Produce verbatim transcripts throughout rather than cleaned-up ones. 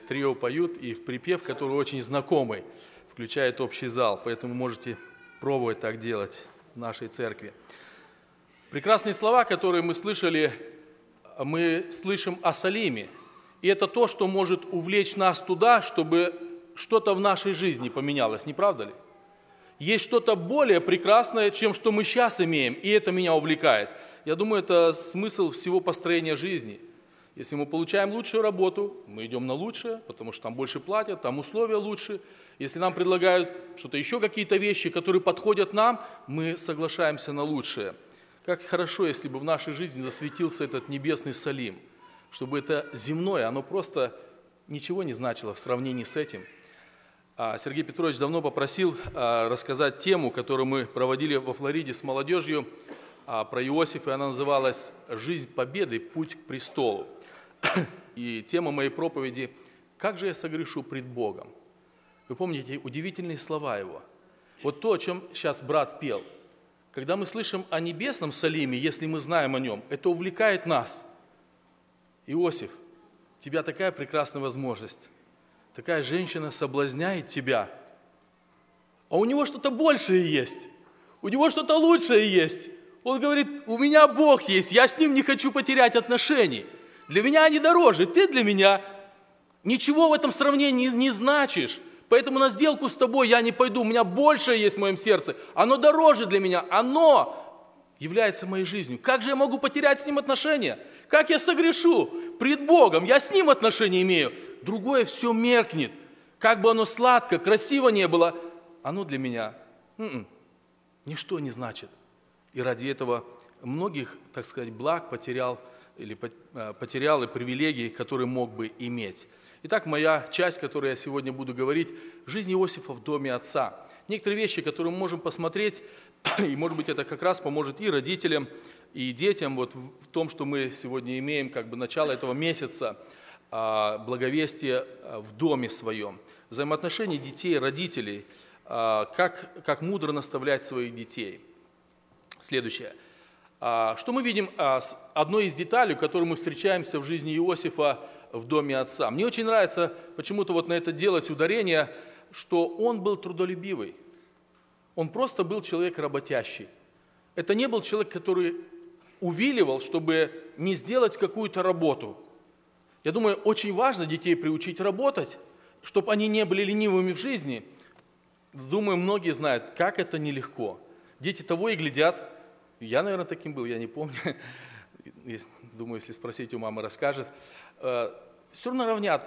Трио поют, и в припев, который очень знакомый, включает общий зал, поэтому можете пробовать так делать в нашей церкви. Прекрасные слова, которые мы слышали, мы слышим о Салиме, и это то, что может увлечь нас туда, чтобы что-то в нашей жизни поменялось, не правда ли? Есть что-то более прекрасное, чем что мы сейчас имеем, и это меня увлекает. Я думаю, это смысл всего построения жизни. Если мы получаем лучшую работу, мы идем на лучшее, потому что там больше платят, там условия лучше. Если нам предлагают что-то еще, какие-то вещи, которые подходят нам, мы соглашаемся на лучшее. Как хорошо, если бы в нашей жизни засветился этот небесный Салим, чтобы это земное, оно просто ничего не значило в сравнении с этим. Сергей Петрович давно попросил рассказать тему, которую мы проводили во Флориде с молодежью, про Иосифа, и она называлась «Жизнь победы. Путь к престолу». И тема моей проповеди «Как же я согрешу пред Богом?». Вы помните удивительные слова его. Вот то, о чем сейчас брат пел. Когда мы слышим о небесном Салиме, если мы знаем о нем, это увлекает нас. Иосиф, у тебя такая прекрасная возможность. Такая женщина соблазняет тебя. А у него что-то большее есть. У него что-то лучшее есть. Он говорит, у меня Бог есть, я с ним не хочу потерять отношений. Для меня они дороже, ты для меня ничего в этом сравнении не, не значишь. Поэтому на сделку с тобой я не пойду, у меня большее есть в моем сердце. Оно дороже для меня, оно является моей жизнью. Как же я могу потерять с ним отношения? Как я согрешу пред Богом? Я с ним отношения имею. Другое все меркнет. Как бы оно сладко, красиво не было, оно для меня м-м, ничто не значит. И ради этого многих, так сказать, благ потерял, или потерял и привилегий, которые мог бы иметь. Итак, моя часть, которую я сегодня буду говорить, жизнь Иосифа в доме отца. Некоторые вещи, которые мы можем посмотреть, и, может быть, это как раз поможет и родителям, и детям вот в том, что мы сегодня имеем, как бы начало этого месяца, благовестие в доме своем. Взаимоотношения детей, родителей, как, как мудро наставлять своих детей. Следующее. Что мы видим? Одной из деталей, которую мы встречаемся в жизни Иосифа в доме отца. Мне очень нравится почему-то вот на это делать ударение, что он был трудолюбивый. Он просто был человек работящий. Это не был человек, который увиливал, чтобы не сделать какую-то работу. Я думаю, очень важно детей приучить работать, чтобы они не были ленивыми в жизни. Думаю, многие знают, как это нелегко. Дети того и глядят. Я, наверное, таким был, я не помню. Думаю, если спросить у мамы, расскажет. Все равно равнят,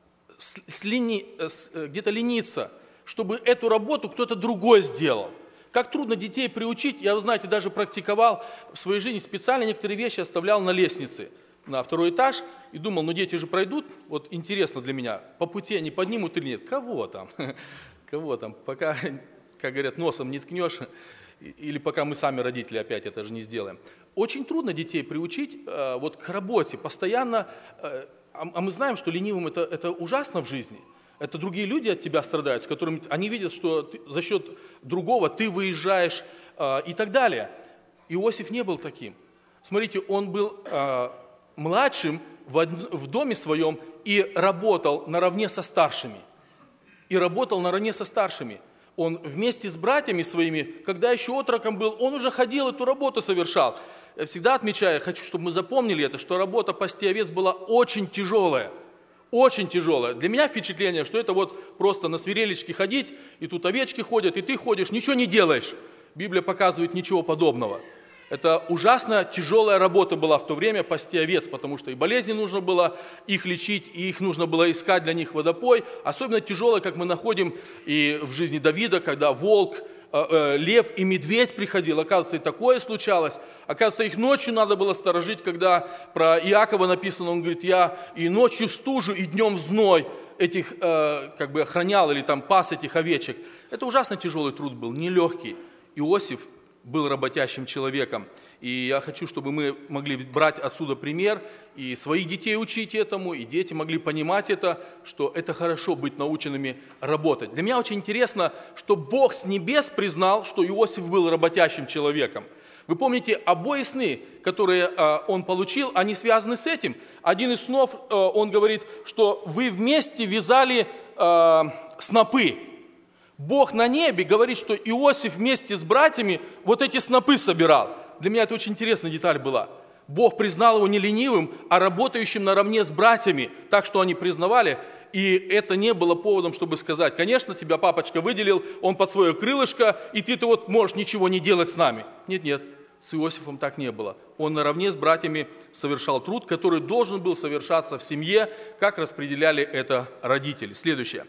где-то лениться, чтобы эту работу кто-то другой сделал. Как трудно детей приучить. Я, вы знаете, даже практиковал в своей жизни, специально некоторые вещи оставлял на лестнице, на второй этаж, и думал, ну дети же пройдут, вот интересно для меня, по пути они поднимут или нет. Кого там? Кого там? Пока, как говорят, носом не ткнешь, или пока мы сами, родители, опять это же не сделаем. Очень трудно детей приучить э, вот к работе, постоянно, э, а, а мы знаем, что ленивым это, это ужасно в жизни. Это другие люди от тебя страдают, с которыми они видят, что ты, за счет другого ты выезжаешь э, и так далее. Иосиф не был таким. Смотрите, он был э, младшим в, в доме своем и работал наравне со старшими. И работал наравне со старшими. Он вместе с братьями своими, когда еще отроком был, он уже ходил, эту работу совершал. Я всегда отмечаю, хочу, чтобы мы запомнили это, что работа пасти овец была очень тяжелая. Очень тяжелая. Для меня впечатление, что это вот просто на свирелечке ходить, и тут овечки ходят, и ты ходишь, ничего не делаешь. Библия показывает ничего подобного. Это ужасно тяжелая работа была в то время пасти овец, потому что и болезни нужно было их лечить, и их нужно было искать для них водопой. Особенно тяжелое, как мы находим и в жизни Давида, когда волк, э, э, лев и медведь приходил. Оказывается, и такое случалось. Оказывается, их ночью надо было сторожить, когда про Иакова написано, он говорит, я и ночью в стужу, и днем в зной этих э, как бы охранял или там пас этих овечек. Это ужасно тяжелый труд был, нелегкий. Иосиф был работящим человеком. И я хочу, чтобы мы могли брать отсюда пример и своих детей учить этому, и дети могли понимать это, что это хорошо быть наученными работать. Для меня очень интересно, что Бог с небес признал, что Иосиф был работящим человеком. Вы помните, обои сны, которые э, он получил, они связаны с этим. Один из снов, э, он говорит, что вы вместе вязали э, снопы. Бог на небе говорит, что Иосиф вместе с братьями вот эти снопы собирал. Для меня это очень интересная деталь была. Бог признал его не ленивым, а работающим наравне с братьями, так что они признавали. И это не было поводом, чтобы сказать, конечно, тебя папочка выделил, он под свое крылышко, и ты-то вот можешь ничего не делать с нами. Нет-нет, с Иосифом так не было. Он наравне с братьями совершал труд, который должен был совершаться в семье, как распределяли это родители. Следующее.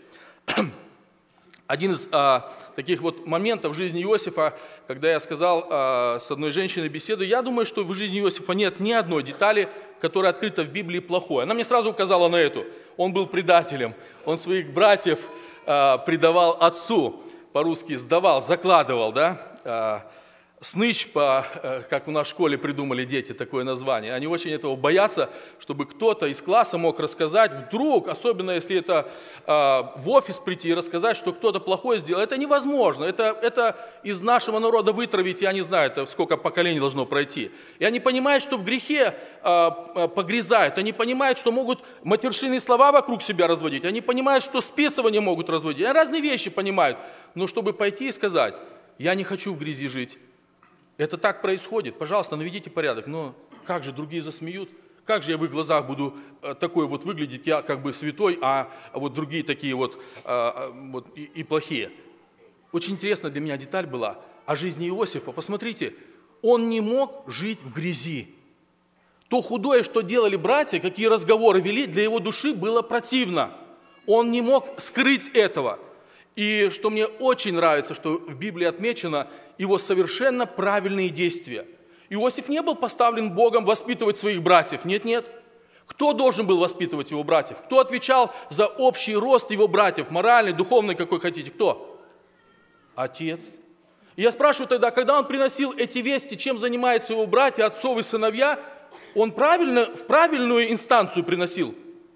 Один из а, таких вот моментов в жизни Иосифа, когда я сказал а, с одной женщиной беседы, я думаю, что в жизни Иосифа нет ни одной детали, которая открыта в Библии плохой. Она мне сразу указала на эту. Он был предателем, он своих братьев а, предавал отцу, по-русски сдавал, закладывал, да, а, сныч, по, как у нас в школе придумали дети такое название. Они очень этого боятся, чтобы кто-то из класса мог рассказать вдруг, особенно если это э, в офис прийти и рассказать, что кто-то плохое сделал. Это невозможно. Это, это из нашего народа вытравить, я не знаю, это сколько поколений должно пройти. И они понимают, что в грехе э, погрязают. Они понимают, что могут матершинные слова вокруг себя разводить. Они понимают, что списывание могут разводить. Они разные вещи понимают. Но чтобы пойти и сказать, я не хочу в грязи жить, это так происходит. Пожалуйста, наведите порядок. Но как же другие засмеют? Как же я в их глазах буду такой вот выглядеть, я как бы святой, а вот другие такие вот, вот и, и плохие? Очень интересная для меня деталь была о жизни Иосифа. Посмотрите, он не мог жить в грязи. То худое, что делали братья, какие разговоры вели, для его души было противно. Он не мог скрыть этого. И что мне очень нравится, что в Библии отмечено его совершенно правильные действия. Иосиф не был поставлен Богом воспитывать своих братьев. Нет-нет. Кто должен был воспитывать его братьев? Кто отвечал за общий рост его братьев, моральный, духовный, какой хотите? Кто? Отец. И я спрашиваю тогда, когда он приносил эти вести, чем занимаются его братья, отцов и сыновья, он правильно, в правильную инстанцию приносил?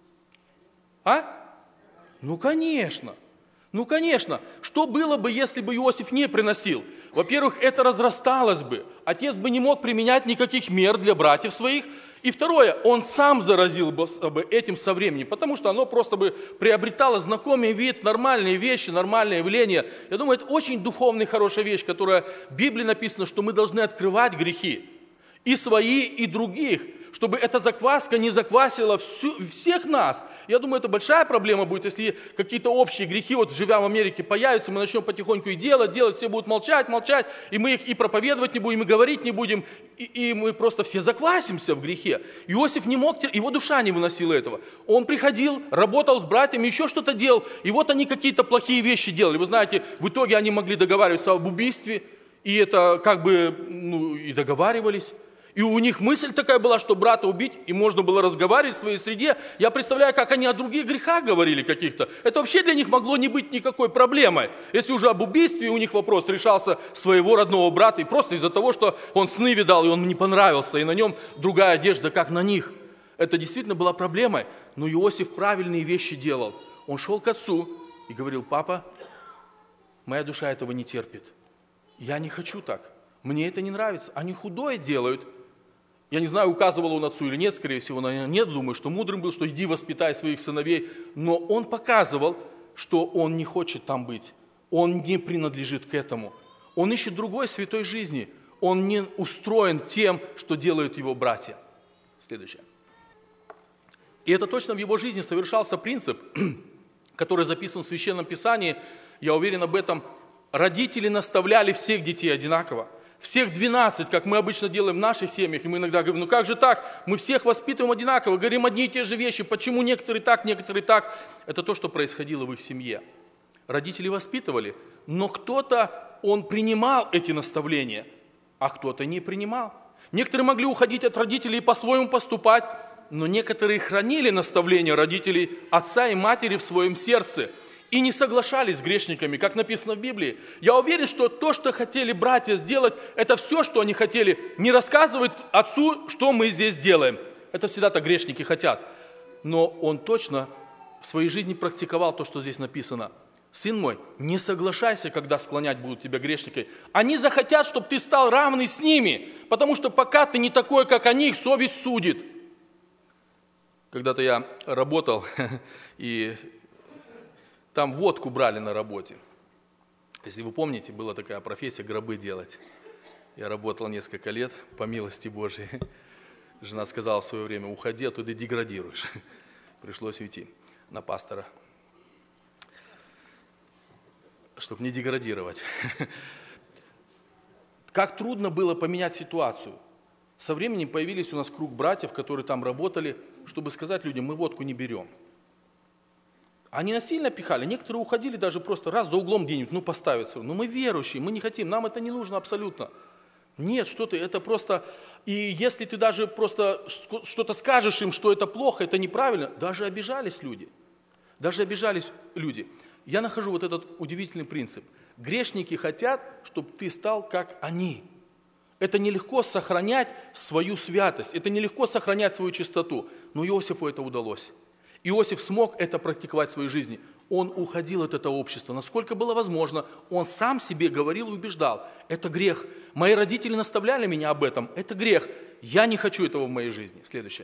А? Ну, конечно. Ну, конечно, что было бы, если бы Иосиф не приносил? Во-первых, это разрасталось бы. Отец бы не мог применять никаких мер для братьев своих. И второе, он сам заразил бы этим со временем, потому что оно просто бы приобретало знакомый вид, нормальные вещи, нормальное явление. Я думаю, это очень духовная, хорошая вещь, которая в Библии написано, что мы должны открывать грехи. И свои, и других, чтобы эта закваска не заквасила всю, всех нас. Я думаю, это большая проблема будет, если какие-то общие грехи, вот живя в Америке, появятся, мы начнем потихоньку и делать, делать, все будут молчать, молчать, и мы их и проповедовать не будем, и говорить не будем, и, и мы просто все заквасимся в грехе. Иосиф не мог, его душа не выносила этого. Он приходил, работал с братьями, еще что-то делал, и вот они какие-то плохие вещи делали. Вы знаете, в итоге они могли договариваться об убийстве, и это как бы, ну, и договаривались. И у них мысль такая была, что брата убить, и можно было разговаривать в своей среде. Я представляю, как они о других грехах говорили каких-то. Это вообще для них могло не быть никакой проблемой. Если уже об убийстве у них вопрос решался своего родного брата, и просто из-за того, что он сны видал, и он не понравился, и на нем другая одежда, как на них. Это действительно была проблемой. Но Иосиф правильные вещи делал. Он шел к отцу и говорил: папа, моя душа этого не терпит. Я не хочу так. Мне это не нравится. Они худое делают. Я не знаю, указывал он отцу или нет, скорее всего, наверное, нет. Думаю, что мудрым был, что иди воспитай своих сыновей. Но он показывал, что он не хочет там быть. Он не принадлежит к этому. Он ищет другой святой жизни. Он не устроен тем, что делают его братья. Следующее. И это точно в его жизни совершался принцип, который записан в Священном Писании. Я уверен об этом. Родители наставляли всех детей одинаково. Всех двенадцать, как мы обычно делаем в наших семьях, и мы иногда говорим: ну как же так, мы всех воспитываем одинаково, говорим одни и те же вещи, почему некоторые так, некоторые так. Это то, что происходило в их семье. Родители воспитывали, но кто-то, он принимал эти наставления, а кто-то не принимал. Некоторые могли уходить от родителей и по-своему поступать, но некоторые хранили наставления родителей, отца и матери в своем сердце, и не соглашались с грешниками, как написано в Библии. Я уверен, что то, что хотели братья сделать, это все, что они хотели. Не рассказывать отцу, что мы здесь делаем. Это всегда так грешники хотят. Но он точно в своей жизни практиковал то, что здесь написано. сын мой, не соглашайся, когда склонять будут тебя грешники. Они захотят, чтобы ты стал равный с ними, потому что пока ты не такой, как они, их совесть судит. Когда-то я работал, и там водку брали на работе. Если вы помните, была такая профессия гробы делать. Я работал несколько лет, по милости Божией. Жена сказала в свое время: уходи, а то ты деградируешь. Пришлось уйти на пастора, чтобы не деградировать. Как трудно было поменять ситуацию. Со временем появились у нас круг братьев, которые там работали, чтобы сказать людям: мы водку не берем. Они насильно пихали, некоторые уходили даже просто раз за углом где-нибудь, ну поставиться. Но мы верующие, мы не хотим, нам это не нужно абсолютно. Нет, что ты, это просто... И если ты даже просто что-то скажешь им, что это плохо, это неправильно, даже обижались люди. Даже обижались люди. Я нахожу вот этот удивительный принцип. Грешники хотят, чтобы ты стал как они. Это нелегко сохранять свою святость, это нелегко сохранять свою чистоту. Но Иосифу это удалось. Иосиф смог это практиковать в своей жизни. Он уходил от этого общества, насколько было возможно. Он сам себе говорил и убеждал: это грех. Мои родители наставляли меня об этом. Это грех. Я не хочу этого в моей жизни. Следующее.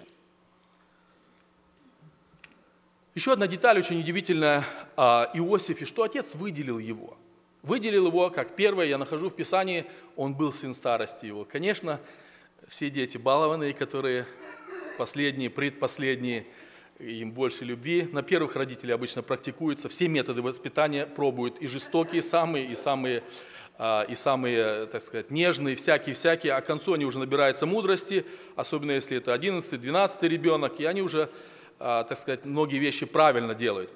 Еще одна деталь очень удивительная о Иосифе, что отец выделил его. Выделил его, как первое, я нахожу в Писании, он был сын старости его. Конечно, все дети балованные, которые последние, предпоследние, им больше любви. На первых родителей обычно практикуются, все методы воспитания пробуют, и жестокие самые, и самые, и самые, так сказать, нежные, всякие-всякие, а к концу они уже набираются мудрости, особенно если это одиннадцатый, двенадцатый ребенок, и они уже, так сказать, многие вещи правильно делают.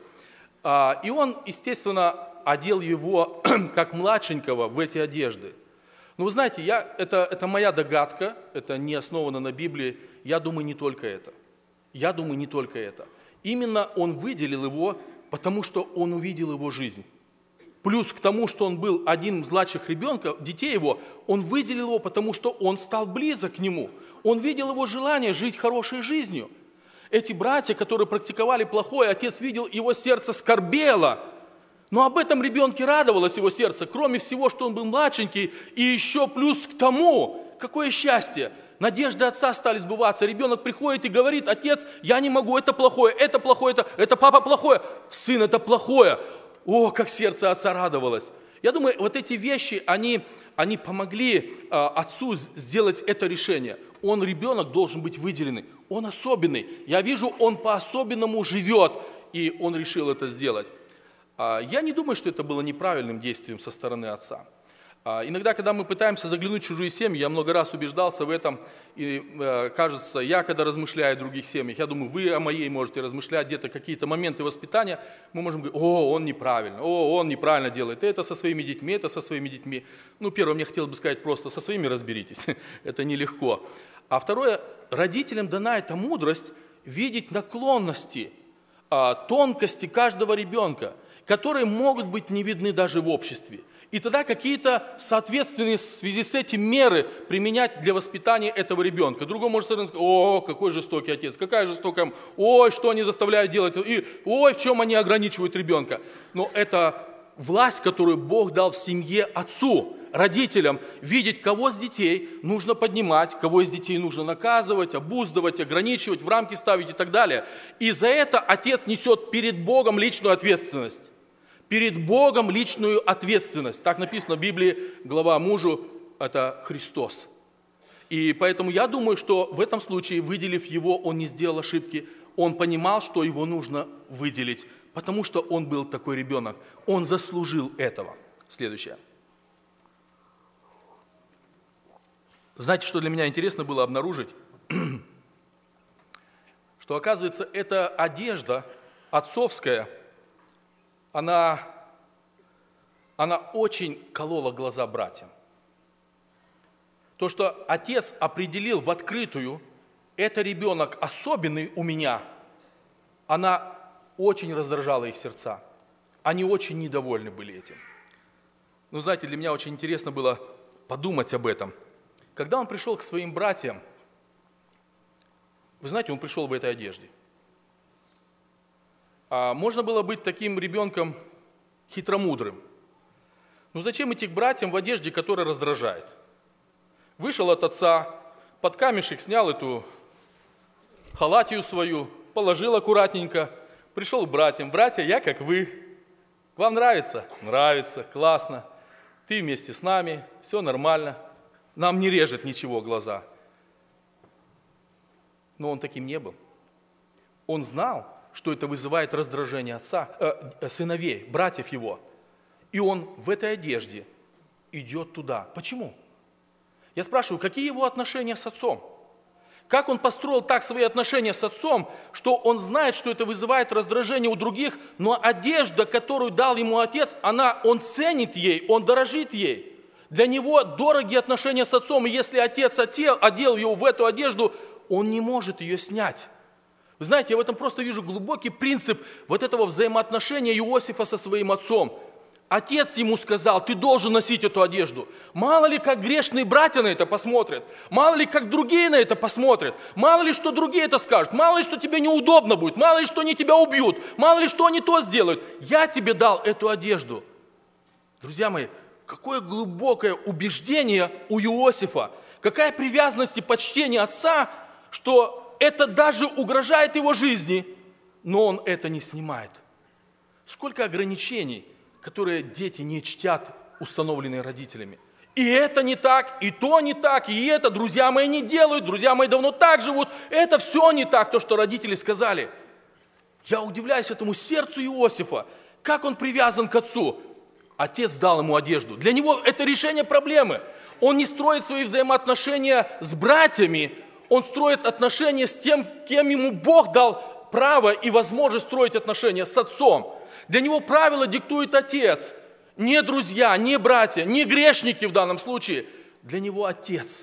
И он, естественно, одел его как младшенького в эти одежды. Но вы знаете, я, это, это моя догадка, это не основано на Библии, я думаю, не только это. Я думаю, не только это. Именно он выделил его, потому что он увидел его жизнь. Плюс к тому, что он был одним из младших ребенков, детей его, он выделил его, потому что он стал близок к нему. Он видел его желание жить хорошей жизнью. Эти братья, которые практиковали плохое, отец видел, его сердце скорбело. Но об этом ребенке радовалось его сердце, кроме всего, что он был младшенький, и еще плюс к тому, какое счастье. Надежды отца стали сбываться. Ребенок приходит и говорит: отец, я не могу, это плохое, это плохое, это, это папа плохое, сын, это плохое. О, как сердце отца радовалось. Я думаю, вот эти вещи, они, они помогли э, отцу сделать это решение. Он, ребенок, должен быть выделенный. Он особенный. Я вижу, он по-особенному живет, и он решил это сделать. Э, я не думаю, что это было неправильным действием со стороны отца. Иногда, когда мы пытаемся заглянуть в чужие семьи, я много раз убеждался в этом, и э, кажется, я когда размышляю о других семьях, я думаю, вы о моей можете размышлять, где-то какие-то моменты воспитания, мы можем говорить: о, он неправильно, о, он неправильно делает, это со своими детьми, это со своими детьми. Ну, первое, мне хотелось бы сказать просто: со своими разберитесь, это нелегко. А второе, родителям дана эта мудрость видеть наклонности, тонкости каждого ребенка, которые могут быть не видны даже в обществе. И тогда какие-то соответственные в связи с этим меры применять для воспитания этого ребенка. Другой может сказать: о, какой жестокий отец, какая жестокая мама, ой, что они заставляют делать, и ой, в чем они ограничивают ребенка. Но это власть, которую Бог дал в семье отцу, родителям, видеть, кого из детей нужно поднимать, кого из детей нужно наказывать, обуздывать, ограничивать, в рамки ставить и так далее. И за это отец несет перед Богом личную ответственность. Перед Богом личную ответственность. Так написано в Библии, глава мужу – это Христос. И поэтому я думаю, что в этом случае, выделив его, он не сделал ошибки. Он понимал, что его нужно выделить, потому что он был такой ребенок. Он заслужил этого. Следующее. Знаете, что для меня интересно было обнаружить? Что, оказывается, эта одежда отцовская, Она, она очень колола глаза братьям. То, что отец определил в открытую, это ребенок особенный у меня, она очень раздражала их сердца. Они очень недовольны были этим. Но знаете, для меня очень интересно было подумать об этом. Когда он пришел к своим братьям, вы знаете, он пришел в этой одежде. А можно было быть таким ребенком хитромудрым. Ну зачем идти к братьям в одежде, которая раздражает? Вышел от отца, под камешек снял эту халатию свою, положил аккуратненько, пришел к братьям. Братья, я как вы. Вам нравится? Нравится, классно. Ты вместе с нами, все нормально. Нам не режет ничего глаза. Но он таким не был. Он знал, что это вызывает раздражение отца, э, сыновей, братьев его. И он в этой одежде идет туда. Почему? Я спрашиваю, какие его отношения с отцом? Как он построил так свои отношения с отцом, что он знает, что это вызывает раздражение у других, но одежда, которую дал ему отец, она, он ценит ей, он дорожит ей. Для него дорогие отношения с отцом, и если отец одел, одел его в эту одежду, он не может ее снять. Вы знаете, я в этом просто вижу глубокий принцип вот этого взаимоотношения Иосифа со своим отцом. Отец ему сказал, ты должен носить эту одежду. Мало ли, как грешные братья на это посмотрят. Мало ли, как другие на это посмотрят. Мало ли, что другие это скажут. Мало ли, что тебе неудобно будет. Мало ли, что они тебя убьют. Мало ли, что они то сделают. Я тебе дал эту одежду. Друзья мои, какое глубокое убеждение у Иосифа. Какая привязанность и почтение отца, что это даже угрожает его жизни, но он это не снимает. Сколько ограничений, которые дети не чтят, установленные родителями. И это не так, и то не так, и это друзья мои не делают, друзья мои давно так живут. Это все не так, то, что родители сказали. Я удивляюсь этому сердцу Иосифа, как он привязан к отцу. Отец дал ему одежду. Для него это решение проблемы. Он не строит свои взаимоотношения с братьями, он строит отношения с тем, кем ему Бог дал право и возможность строить отношения с отцом. Для него правила диктует отец. Не друзья, не братья, не грешники в данном случае. Для него отец.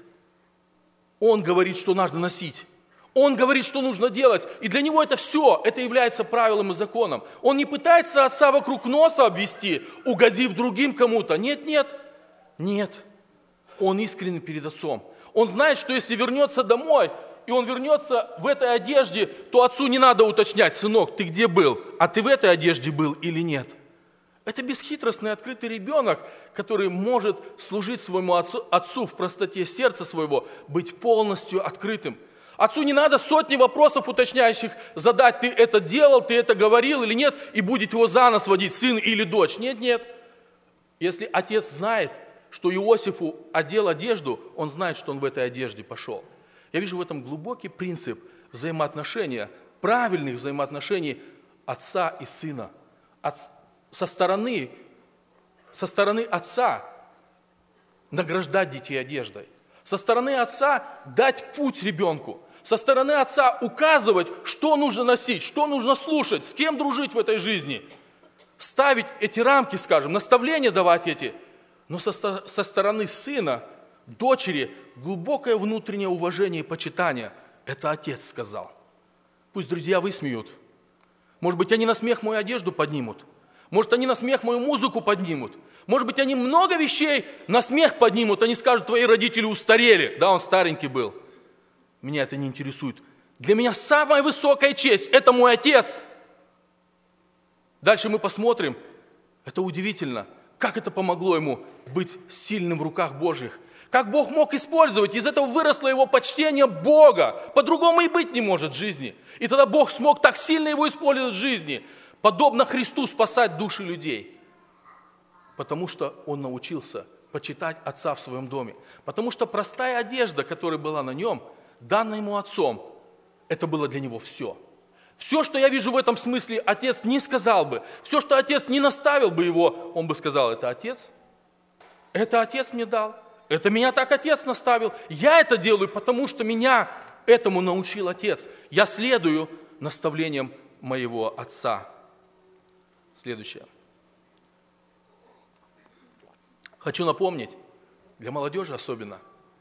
Он говорит, что надо носить. Он говорит, что нужно делать. И для него это все, это является правилом и законом. Он не пытается отца вокруг носа обвести, угодив другим кому-то. Нет, нет, нет. Он искренен перед отцом. Он знает, что если вернется домой, и он вернется в этой одежде, то отцу не надо уточнять, сынок, ты где был? А ты в этой одежде был или нет? Это бесхитростный, открытый ребенок, который может служить своему отцу, отцу в простоте сердца своего, быть полностью открытым. Отцу не надо сотни вопросов уточняющих задать, ты это делал, ты это говорил или нет, и будет его за нос водить, сын или дочь. Нет, нет. Если отец знает, что Иосифу одел одежду, он знает, что он в этой одежде пошел. Я вижу в этом глубокий принцип взаимоотношения, правильных взаимоотношений отца и сына. От, со, стороны, со стороны отца награждать детей одеждой. Со стороны отца дать путь ребенку. Со стороны отца указывать, что нужно носить, что нужно слушать, с кем дружить в этой жизни. Ставить эти рамки, скажем, наставления давать эти. Но со, со стороны сына, дочери, глубокое внутреннее уважение и почитание. Это отец сказал. Пусть друзья высмеют. Может быть, они на смех мою одежду поднимут. Может, они на смех мою музыку поднимут. Может быть, они много вещей на смех поднимут. Они скажут, твои родители устарели. Да, он старенький был. Меня это не интересует. Для меня самая высокая честь – это мой отец. Дальше мы посмотрим. Это удивительно. Как это помогло ему быть сильным в руках Божьих? Как Бог мог использовать? Из этого выросло его почтение Бога. По-другому и быть не может в жизни. И тогда Бог смог так сильно его использовать в жизни, подобно Христу спасать души людей. Потому что он научился почитать отца в своем доме. Потому что простая одежда, которая была на нем, данная ему отцом, это было для него все. Все, что я вижу в этом смысле, отец не сказал бы. Все, что отец не наставил бы его, он бы сказал, это отец. Это отец мне дал. Это меня так отец наставил. Я это делаю, потому что меня этому научил отец. Я следую наставлениям моего отца. Следующее. Хочу напомнить, для молодежи особенно.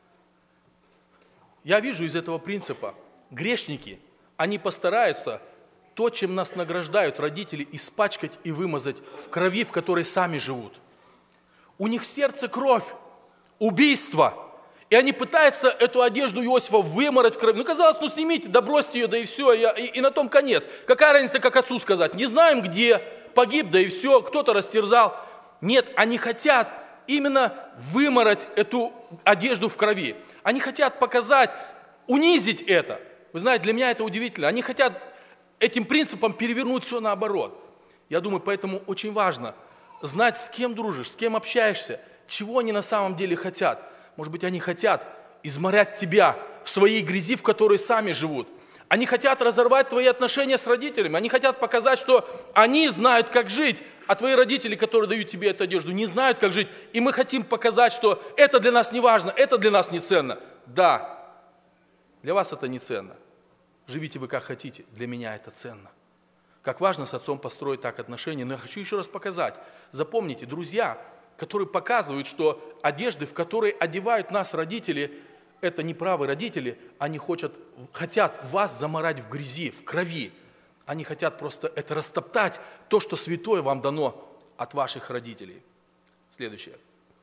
Я вижу из этого принципа, грешники, они постараются то, чем нас награждают родители, испачкать и вымазать в крови, в которой сами живут. У них в сердце кровь, убийство. И они пытаются эту одежду Иосифа вымарать в крови. Ну, казалось, ну снимите, да бросьте ее, да и все, и, и, и на том конец. Какая разница, как отцу сказать? Не знаем где, погиб, да и все, кто-то растерзал. Нет, они хотят именно вымороть эту одежду в крови. Они хотят показать, унизить это. Вы знаете, для меня это удивительно. Они хотят этим принципом перевернуть все наоборот. Я думаю, поэтому очень важно знать, с кем дружишь, с кем общаешься, чего они на самом деле хотят. Может быть, они хотят изморять тебя в своей грязи, в которой сами живут. Они хотят разорвать твои отношения с родителями. Они хотят показать, что они знают, как жить, а твои родители, которые дают тебе эту одежду, не знают, как жить. И мы хотим показать, что это для нас не важно, это для нас не ценно. Да, для вас это не ценно. Живите вы как хотите, для меня это ценно. Как важно с отцом построить так отношения. Но я хочу еще раз показать. Запомните, друзья, которые показывают, что одежды, в которые одевают нас родители, это неправые родители, они хотят, хотят вас заморать в грязи, в крови. Они хотят просто это растоптать, то, что святое вам дано от ваших родителей. Следующее.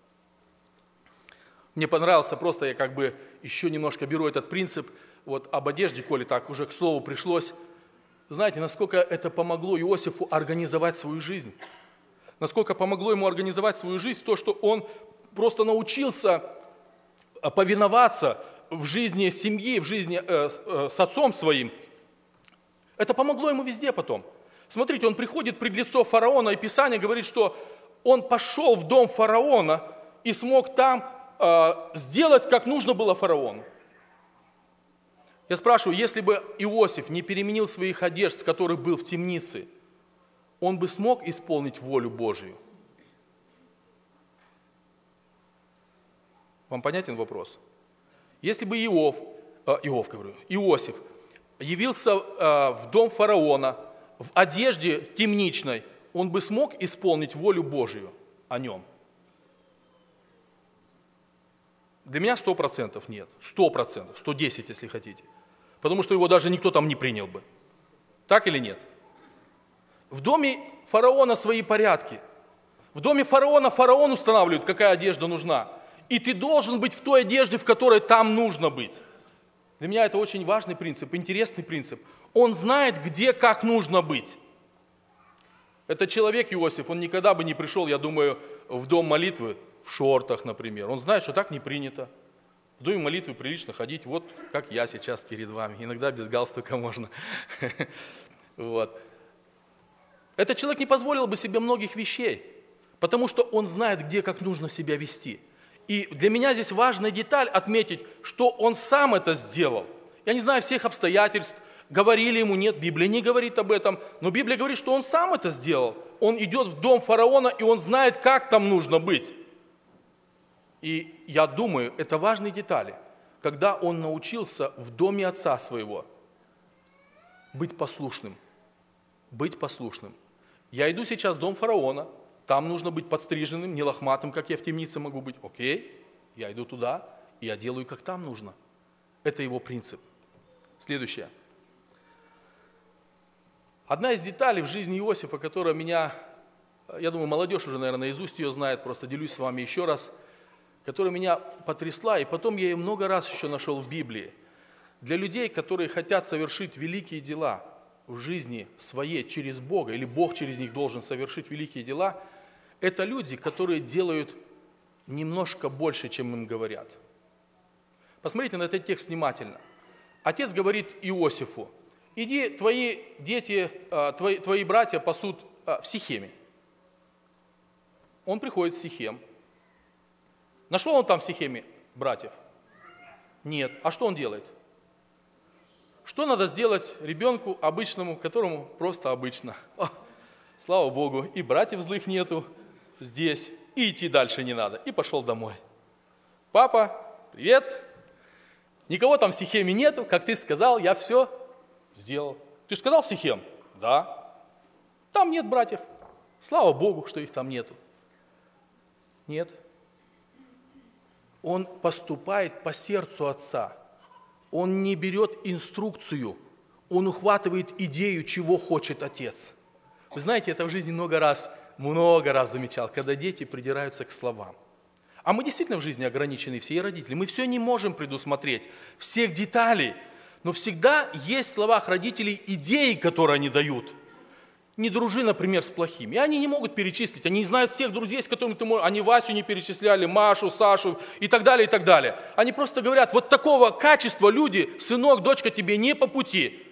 Мне понравился, просто я как бы еще немножко беру этот принцип вот об одежде, коли так уже к слову пришлось. Знаете, насколько это помогло Иосифу организовать свою жизнь? Насколько помогло ему организовать свою жизнь то, что он просто научился повиноваться в жизни семьи, в жизни э, э, с отцом своим. Это помогло ему везде потом. Смотрите, он приходит пред лицо фараона, и Писание говорит, что он пошел в дом фараона и смог там э, сделать, как нужно было фараону. Я спрашиваю, если бы Иосиф не переменил своих одежд, в которых был в темнице, он бы смог исполнить волю Божию? Вам понятен вопрос? Если бы Иов, э, Иов, говорю, Иосиф явился э, в дом фараона в одежде темничной, он бы смог исполнить волю Божию о нем? Для меня сто процентов нет. Сто процентов, сто десять, если хотите. Потому что его даже никто там не принял бы. Так или нет? В доме фараона свои порядки. В доме фараона фараон устанавливает, какая одежда нужна. И ты должен быть в той одежде, в которой там нужно быть. Для меня это очень важный принцип, интересный принцип. Он знает, где, как нужно быть. Этот человек, Иосиф, он никогда бы не пришел, я думаю, в дом молитвы в шортах, например. Он знает, что так не принято. В доме молитвы прилично ходить, вот как я сейчас перед вами. Иногда без галстука можно. Вот. Этот человек не позволил бы себе многих вещей, потому что он знает, где, как нужно себя вести. И для меня здесь важная деталь отметить, что он сам это сделал. Я не знаю всех обстоятельств, говорили ему, нет, Библия не говорит об этом, но Библия говорит, что он сам это сделал. Он идет в дом фараона, и он знает, как там нужно быть. И я думаю, это важные детали, когда он научился в доме отца своего быть послушным. Быть послушным. Я иду сейчас в дом фараона, там нужно быть подстриженным, не лохматым, как я в темнице могу быть. Окей, я иду туда, и я делаю, как там нужно. Это его принцип. Следующее. Одна из деталей в жизни Иосифа, которая меня, я думаю, молодежь уже, наверное, наизусть ее знает, просто делюсь с вами еще раз, которая меня потрясла, и потом я ее много раз еще нашел в Библии. Для людей, которые хотят совершить великие дела в жизни своей через Бога, или Бог через них должен совершить великие дела, это люди, которые делают немножко больше, чем им говорят. Посмотрите на этот текст внимательно. Отец говорит Иосифу, иди, твои дети, твои, твои братья пасут в Сихеме. Он приходит в Сихем. Нашел он там в Сихеме братьев? Нет. А что он делает? Что надо сделать ребенку обычному, которому просто обычно? О, слава Богу, и братьев злых нету здесь, и идти дальше не надо. И пошел домой. Папа, привет. Никого там в Сихеме нету, как ты сказал, я все сделал. Ты же сказал в Сихем? Да. Там нет братьев. Слава Богу, что их там нету. Нет. Он поступает по сердцу отца. Он не берет инструкцию, он ухватывает идею, чего хочет отец. Вы знаете, это в жизни много раз, много раз замечал, когда дети придираются к словам. А мы действительно в жизни ограничены, все родители. Мы все не можем предусмотреть, всех деталей. Но всегда есть в словах родителей идеи, которые они дают. Не дружи, например, с плохими. И они не могут перечислить, они не знают всех друзей, с которыми ты можешь. Они Васю не перечисляли, Машу, Сашу и так далее, и так далее. Они просто говорят, вот такого качества люди, сынок, дочка, тебе не по пути.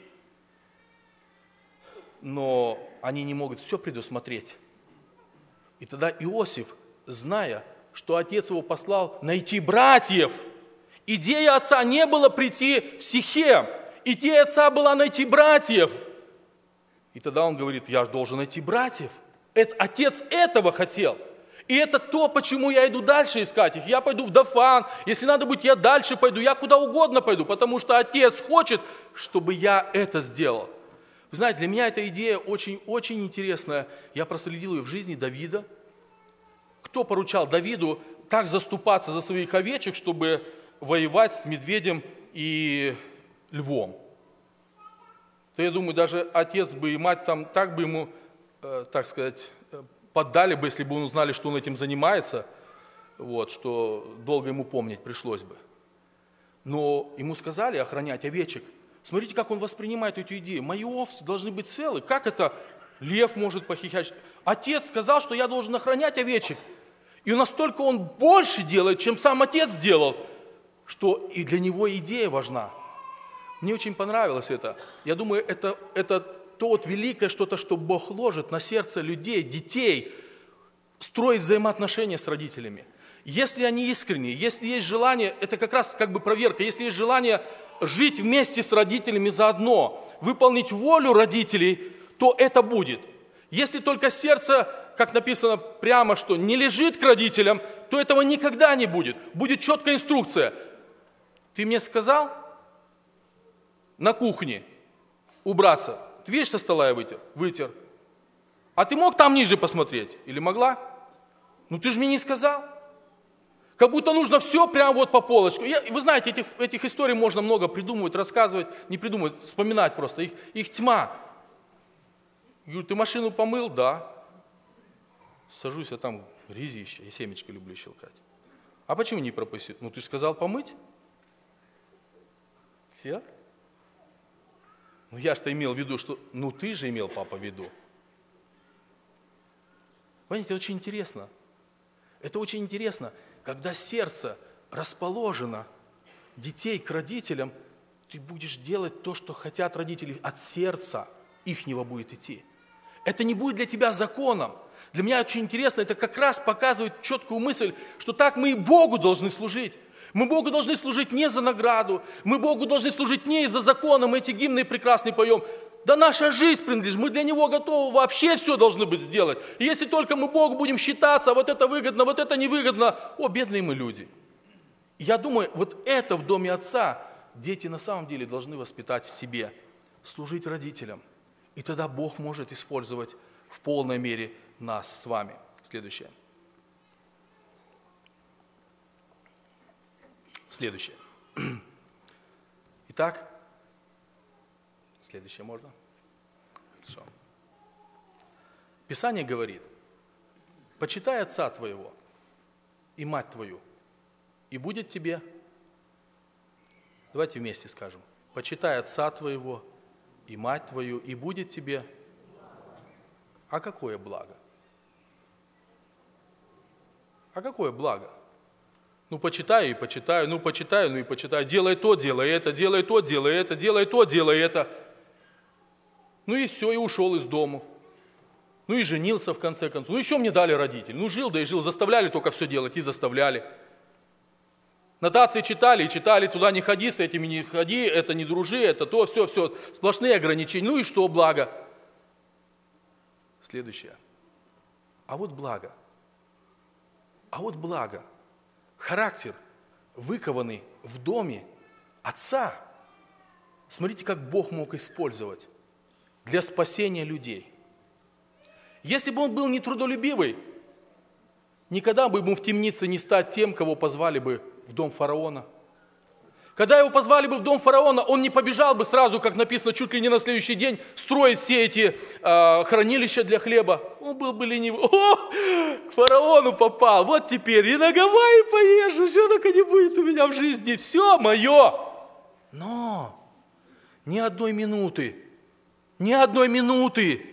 Но они не могут все предусмотреть. И тогда Иосиф, зная, что отец его послал найти братьев, идея отца не была прийти в Сихем, идея отца была найти братьев. И тогда он говорит, я должен найти братьев. Это, отец этого хотел. И это то, почему я иду дальше искать их. Я пойду в Дафан, если надо будет, я дальше пойду, я куда угодно пойду, потому что отец хочет, чтобы я это сделал. Вы знаете, для меня эта идея очень-очень интересная. Я проследил ее в жизни Давида. Кто поручал Давиду так заступаться за своих овечек, чтобы воевать с медведем и львом? То я думаю, даже отец бы и мать там так бы ему, э, так сказать, поддали бы, если бы он узнали, что он этим занимается, вот, что долго ему помнить пришлось бы. Но ему сказали охранять овечек. Смотрите, как он воспринимает эту идею. Мои овцы должны быть целы. Как это лев может похищать? Отец сказал, что я должен охранять овечек. И настолько он больше делает, чем сам отец сделал, что и для него идея важна. Мне очень понравилось это. Я думаю, это, это то вот великое что-то, что Бог ложит на сердце людей, детей, строить взаимоотношения с родителями. Если они искренние, если есть желание, это как раз как бы проверка, если есть желание жить вместе с родителями заодно, выполнить волю родителей, то это будет. Если только сердце, как написано прямо, что не лежит к родителям, то этого никогда не будет. Будет четкая инструкция. Ты мне сказал на кухне убраться. Ты видишь, со стола я вытер? Вытер. А ты мог там ниже посмотреть? Или могла? Ну ты же мне не сказал. Как будто нужно все прямо вот по полочку. Я, вы знаете, этих, этих историй можно много придумывать, рассказывать, не придумывать, вспоминать просто. Их, их тьма. Я говорю, ты машину помыл? Да. Сажусь, а там грязище, и семечко люблю щелкать. А почему не пропустил? Ну ты же сказал помыть. Все? Ну я что имел в виду, что... Ну ты же имел, папа, в виду. Понимаете, это очень интересно. Это очень интересно. Когда сердце расположено детей к родителям, ты будешь делать то, что хотят родители. От сердца ихнего будет идти. Это не будет для тебя законом. Для меня очень интересно, это как раз показывает четкую мысль, что так мы и Богу должны служить. Мы Богу должны служить не за награду, мы Богу должны служить не из-за закона, мы эти гимны прекрасные поем. Да наша жизнь принадлежит, мы для Него готовы вообще все должны быть сделать. И если только мы Богу будем считаться, вот это выгодно, вот это невыгодно, о, бедные мы люди. И я думаю, вот это в доме Отца дети на самом деле должны воспитать в себе, служить родителям. И тогда Бог может использовать в полной мере нас с вами. Следующее. Следующее. Итак, следующее можно? Хорошо. Писание говорит, почитай отца твоего и мать твою, и будет тебе, давайте вместе скажем, почитай отца твоего и мать твою, и будет тебе, а какое благо? А какое благо? Ну, почитаю и почитаю, ну, почитаю, ну и почитаю. Делай то, делай это, делай то, делай это, делай то, делай это. Ну и все, и ушел из дому. Ну и женился в конце концов. Ну еще мне дали родители. Ну жил, да и жил. Заставляли только все делать и заставляли. Нотации читали и читали. Туда не ходи, с этими не ходи, это не дружи, это то, все, все. Сплошные ограничения. Ну и что благо? Следующее. А вот благо. А вот благо. Характер, выкованный в доме Отца, смотрите, как Бог мог использовать для спасения людей. Если бы он был нетрудолюбивый, никогда бы ему в темнице не стать тем, кого позвали бы в дом фараона. Когда его позвали бы в дом фараона, он не побежал бы сразу, как написано, чуть ли не на следующий день, строить все эти э, хранилища для хлеба. Он был бы ленивый. О, к фараону попал, вот теперь и на Гавайи поезжу, что только не будет у меня в жизни, все мое. Но ни одной минуты, ни одной минуты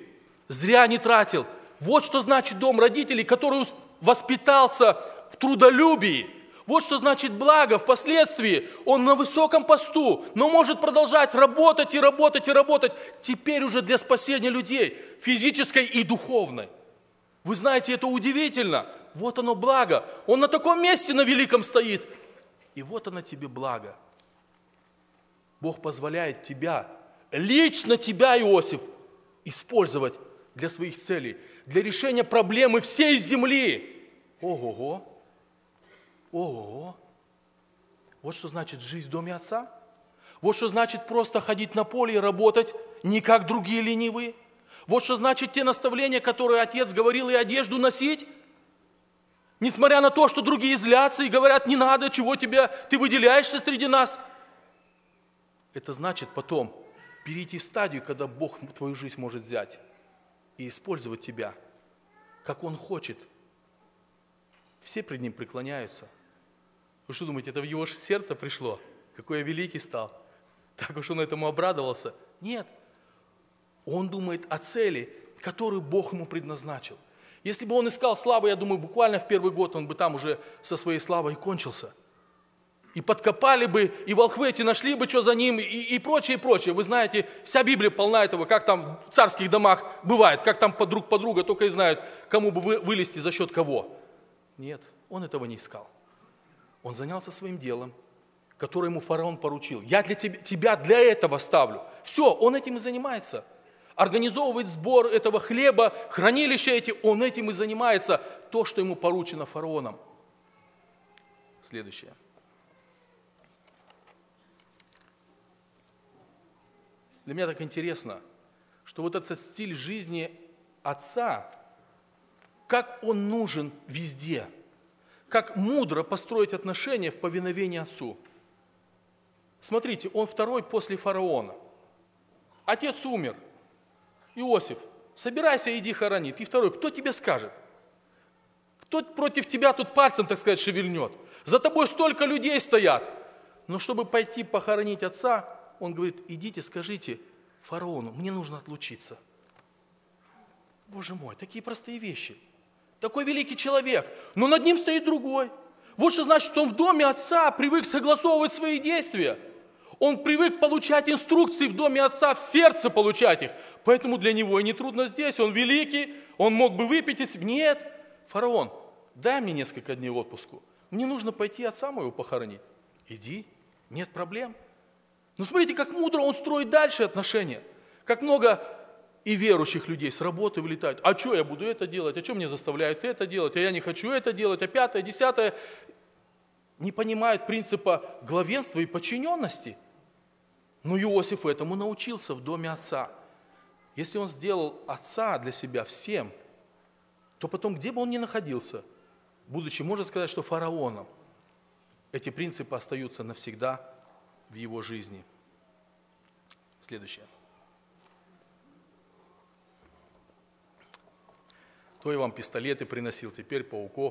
зря не тратил. Вот что значит дом родителей, который воспитался в трудолюбии. Вот что значит благо. Впоследствии он на высоком посту, но может продолжать работать и работать и работать. Теперь уже для спасения людей, физической и духовной. Вы знаете, это удивительно. Вот оно благо. Он на таком месте на великом стоит. И вот оно тебе благо. Бог позволяет тебя, лично тебя, Иосиф, использовать для своих целей, для решения проблемы всей земли. Ого-го! Ого! Вот что значит жизнь в доме отца. Вот что значит просто ходить на поле и работать, не как другие ленивые. Вот что значит те наставления, которые отец говорил, и одежду носить. Несмотря на то, что другие злятся и говорят, не надо, чего тебя, ты выделяешься среди нас. Это значит потом перейти в стадию, когда Бог твою жизнь может взять и использовать тебя, как Он хочет. Все пред Ним преклоняются. Вы что думаете, это в Его сердце пришло? Какой я великий стал. Так уж Он этому обрадовался. Нет. Он думает о цели, которую Бог ему предназначил. Если бы он искал славы, я думаю, буквально в первый год он бы там уже со своей славой кончился. И подкопали бы, и волхвы эти нашли бы, что за ним, и, и прочее, и прочее. Вы знаете, вся Библия полна этого, как там в царских домах бывает, как там друг подруга только и знают, кому бы вы, вылезти за счет кого. Нет, он этого не искал. Он занялся своим делом, которое ему фараон поручил. Я для тебя, тебя для этого ставлю. Все, он этим и занимается. Организовывает сбор этого хлеба, хранилища эти, он этим и занимается. То, что ему поручено фараоном. Следующее. Для меня так интересно, что вот этот стиль жизни отца, как он нужен везде, как мудро построить отношения в повиновении отцу. Смотрите, он второй после фараона. Отец умер. Иосиф, собирайся, иди хорони. Ты второй. Кто тебе скажет? Кто против тебя тут пальцем, так сказать, шевельнет? За тобой столько людей стоят. Но чтобы пойти похоронить отца, он говорит, идите, скажите фараону, мне нужно отлучиться. Боже мой, такие простые вещи. Такой великий человек, но над ним стоит другой. Вот что значит, что он в доме отца привык согласовывать свои действия. Он привык получать инструкции в доме отца, в сердце получать их. Поэтому для него и не трудно здесь. Он великий, он мог бы выпить из... Нет, фараон, дай мне несколько дней отпуску. Мне нужно пойти отца моего похоронить. Иди, нет проблем. Но смотрите, как мудро он строит дальше отношения. Как много и верующих людей с работы вылетают. А что я буду это делать? А что мне заставляют это делать? А я не хочу это делать. А пятое, десятое. Не понимают принципа главенства и подчиненности. Но Иосиф этому научился в доме отца. Если он сделал отца для себя всем, то потом, где бы он ни находился, будучи, можно сказать, что фараоном, эти принципы остаются навсегда в его жизни. Следующее. То я вам пистолеты приносил, теперь пауков.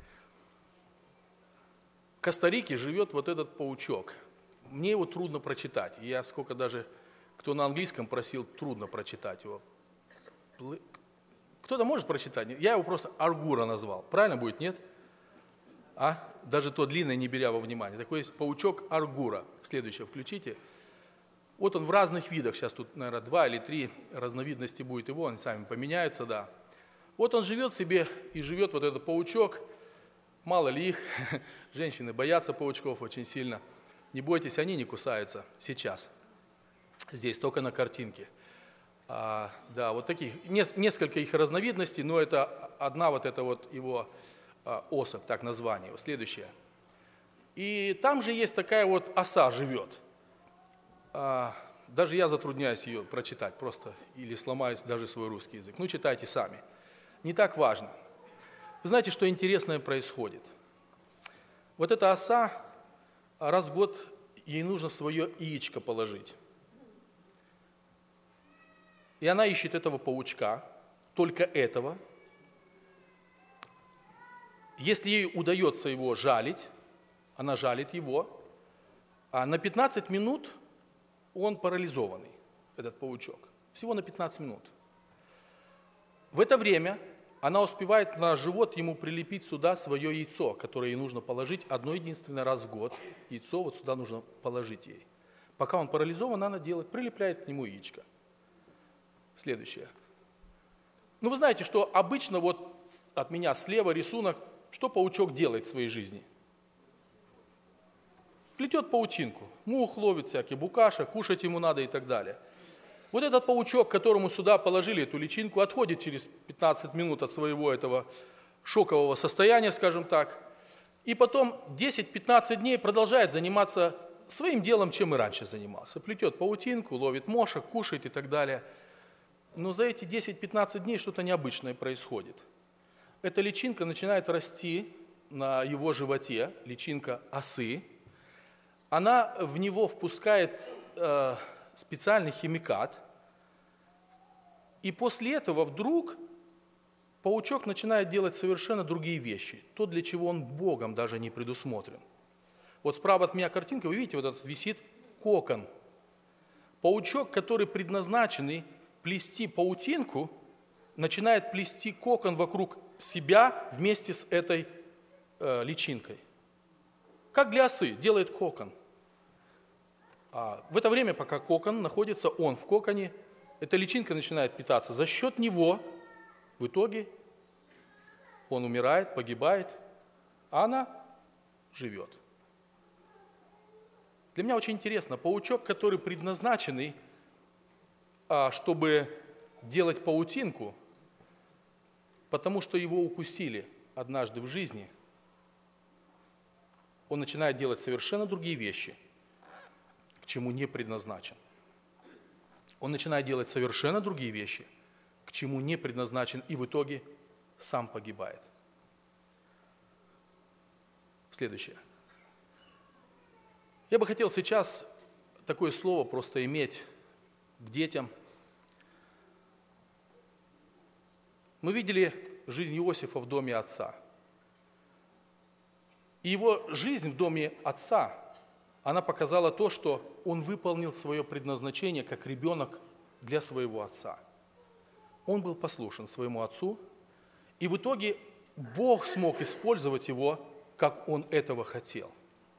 В Коста-Рике живет вот этот паучок. Мне его трудно прочитать. Я сколько даже, кто на английском просил, трудно прочитать его. Кто-то может прочитать? Я его просто аргура назвал. Правильно будет, нет? А? Даже то длинное не беря во внимание. Такой есть паучок аргура. Следующее включите. Вот он в разных видах. Сейчас тут, наверное, два или три разновидности будет его. Они сами поменяются, да. Вот он живет себе и живет вот этот паучок. Мало ли их. Женщины боятся паучков очень сильно. Не бойтесь, они не кусаются сейчас. Здесь только на картинке. А, да, вот таких, несколько их разновидностей, но это одна вот эта вот его а, особь, так название. Следующее. И там же есть такая вот оса живет. А, даже я затрудняюсь ее прочитать просто, или сломаюсь даже свой русский язык. Ну, читайте сами. Не так важно. Вы знаете, что интересное происходит? Вот эта оса, раз в год ей нужно свое яичко положить. И она ищет этого паучка, только этого. Если ей удается его жалить, она жалит его, а на пятнадцать минут он парализованный, этот паучок. Всего на пятнадцать минут. В это время она успевает на живот ему прилепить сюда свое яйцо, которое ей нужно положить одно единственное раз в год. Яйцо вот сюда нужно положить ей. Пока он парализован, она делает, прилепляет к нему яичко. Следующее. Ну, вы знаете, что обычно вот от меня слева рисунок, что паучок делает в своей жизни? Плетет паутинку, мух ловит всякие, букашек, кушать ему надо и так далее. Вот этот паучок, которому сюда положили эту личинку, отходит через пятнадцать минут от своего этого шокового состояния, скажем так, и потом десять-пятнадцать дней продолжает заниматься своим делом, чем и раньше занимался. Плетет паутинку, ловит мошек, кушает и так далее. Но за эти десять-пятнадцать дней что-то необычное происходит. Эта личинка начинает расти на его животе, личинка осы. Она в него впускает э, специальный химикат. И после этого вдруг паучок начинает делать совершенно другие вещи. То, для чего он Богом даже не предусмотрен. Вот справа от меня картинка, вы видите, вот этот висит кокон. Паучок, который предназначенный плести паутинку, начинает плести кокон вокруг себя вместе с этой э, личинкой. Как для осы, делает кокон. А в это время, пока кокон находится, он в коконе, эта личинка начинает питаться за счет него. В итоге он умирает, погибает, а она живет. Для меня очень интересно, паучок, который предназначенный, чтобы делать паутинку, потому что его укусили однажды в жизни, он начинает делать совершенно другие вещи, к чему не предназначен. Он начинает делать совершенно другие вещи, к чему не предназначен, и в итоге сам погибает. Следующее. Я бы хотел сейчас такое слово просто иметь к детям. Мы видели жизнь Иосифа в доме отца. И его жизнь в доме отца, она показала то, что он выполнил свое предназначение как ребенок для своего отца. Он был послушен своему отцу, и в итоге Бог смог использовать его, как он этого хотел.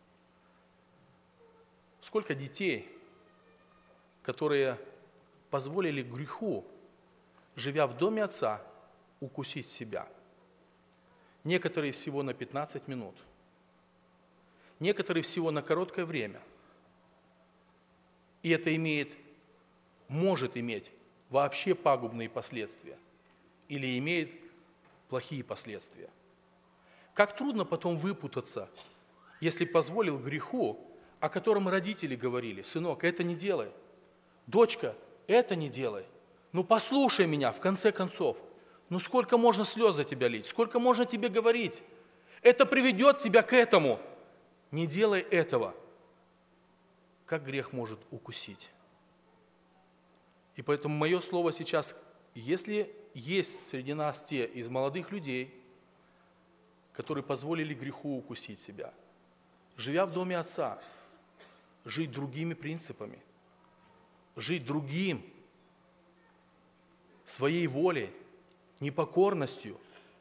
Сколько детей, которые позволили греху, живя в доме отца, укусить себя. Некоторые всего на пятнадцать минут. Некоторые всего на короткое время. И это имеет, может иметь вообще пагубные последствия. Или имеет плохие последствия. Как трудно потом выпутаться, если позволил греху, о котором родители говорили: сынок, это не делай. Дочка, это не делай. Ну послушай меня, в конце концов. Ну сколько можно слез за тебя лить? Сколько можно тебе говорить? Это приведет тебя к этому. Не делай этого. Как грех может укусить? И поэтому мое слово сейчас, если есть среди нас те из молодых людей, которые позволили греху укусить себя, живя в доме отца, жить другими принципами, жить другим, своей волей, непокорностью.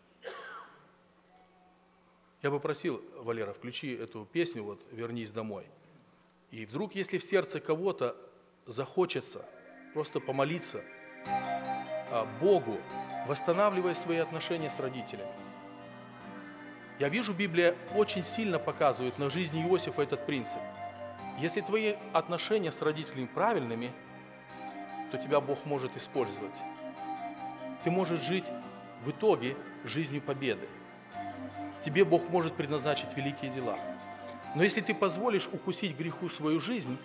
Я бы просил, Валера, включи эту песню, вот «Вернись домой». И вдруг, если в сердце кого-то захочется просто помолиться Богу, восстанавливая свои отношения с родителями. Я вижу, Библия очень сильно показывает на жизни Иосифа этот принцип. Если твои отношения с родителями правильными, то тебя Бог может использовать. Ты можешь жить в итоге жизнью победы. Тебе Бог может предназначить великие дела. Но если ты позволишь укусить греху свою жизнь,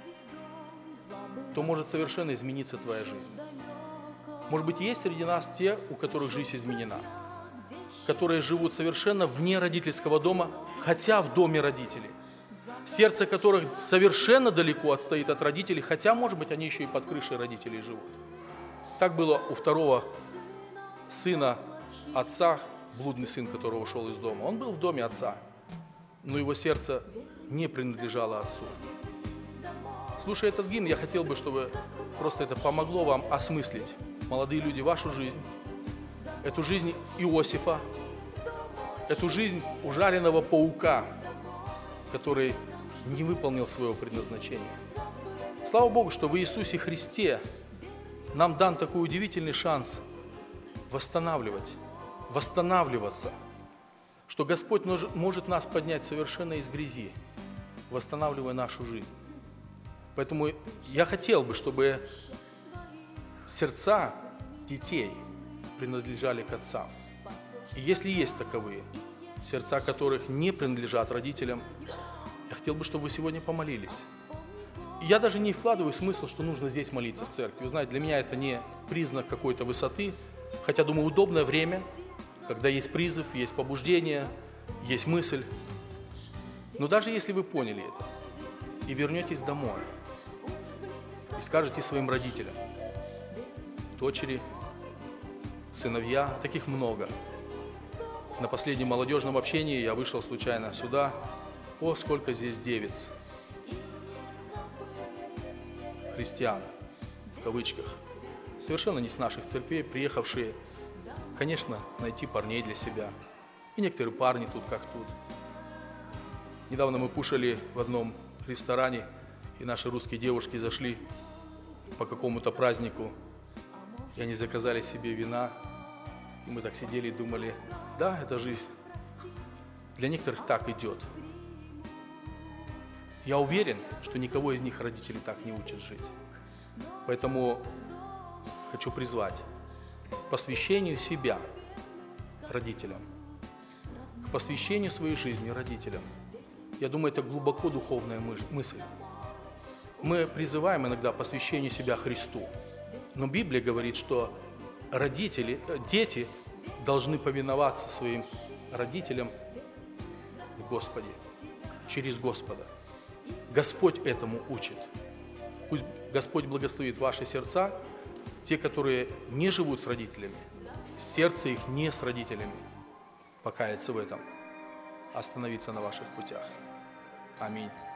то может совершенно измениться твоя жизнь. Может быть, есть среди нас те, у которых жизнь изменена, которые живут совершенно вне родительского дома, хотя в доме родителей. Сердце которых совершенно далеко отстоит от родителей, хотя, может быть, они еще и под крышей родителей живут. Так было у второго сына отца, блудный сын, который ушел из дома. Он был в доме отца, но его сердце не принадлежало отцу. Слушая этот гимн, я хотел бы, чтобы просто это помогло вам осмыслить, молодые люди, вашу жизнь, эту жизнь Иосифа, эту жизнь ужаленного паука, который не выполнил своего предназначения. Слава Богу, что в Иисусе Христе нам дан такой удивительный шанс восстанавливать, восстанавливаться, что Господь может нас поднять совершенно из грязи, восстанавливая нашу жизнь. Поэтому я хотел бы, чтобы сердца детей принадлежали к отцам. И если есть таковые, сердца которых не принадлежат родителям, я хотел бы, чтобы вы сегодня помолились. И я даже не вкладываю смысл, что нужно здесь молиться в церкви. Вы знаете, для меня это не признак какой-то высоты, хотя, думаю, удобное время, когда есть призыв, есть побуждение, есть мысль. Но даже если вы поняли это и вернетесь домой, и скажете своим родителям, дочери, сыновья, таких много. На последнем молодежном общении я вышел случайно сюда. О, сколько здесь девиц, христиан, в кавычках, совершенно не с наших церквей, приехавшие, конечно, найти парней для себя. И некоторые парни тут как тут. Недавно мы кушали в одном ресторане, и наши русские девушки зашли по какому-то празднику, и они заказали себе вина, и мы так сидели и думали, да, это жизнь. Для некоторых так идет. Я уверен, что никого из них родители так не учат жить. Поэтому хочу призвать к посвящению себя родителям, к посвящению своей жизни родителям. Я думаю, это глубоко духовная мысль. Мы призываем иногда к посвящению себя Христу, но Библия говорит, что родители, дети должны повиноваться своим родителям в Господе, через Господа. Господь этому учит. Пусть Господь благословит ваши сердца, те, которые не живут с родителями, сердце их не с родителями, покаяться в этом, остановиться на ваших путях. Аминь.